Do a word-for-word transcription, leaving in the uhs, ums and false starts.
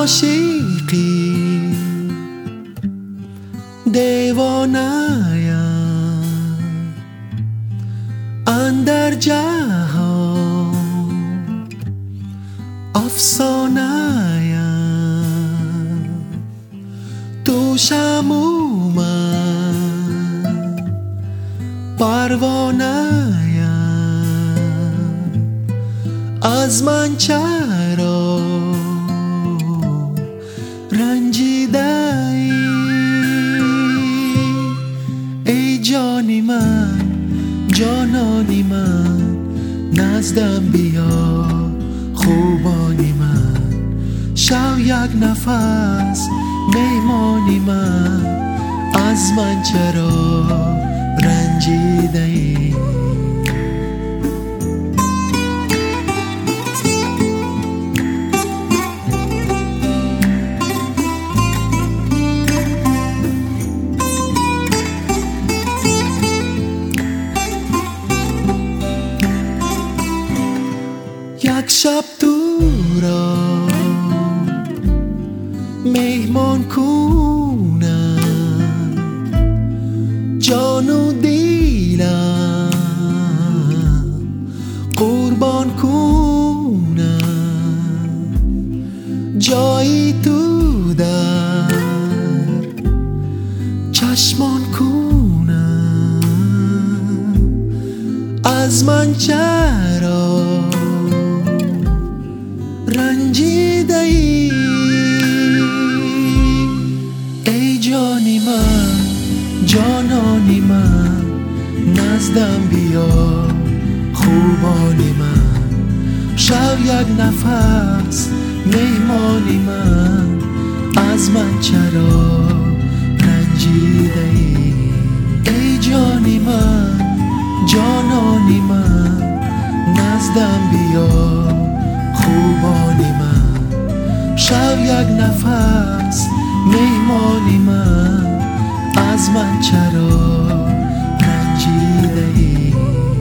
عاشقی دیوانه‌ام اندر جهان افسانه‌ام توشم اومد پروانه‌ام از من چرا رنجیده ای جانی من جانانی من نزدم بیا خوبانی من شو یک نفس میمانی من از من چرا رنجیده ای یک شب تو را مهمان کنم جان و دیلم قربان کنم جایی تو در چشمان کنم از من چرا رنجیده ای ای جانی من جانانی من نزدم بیا خوبانی من شو یک نفس میمانی من از من چرا رنجیده ای ای جانی من جانانی من نزدم بیا خوبانی من شو یک نفس میمانی من از من چرا رنجیده ای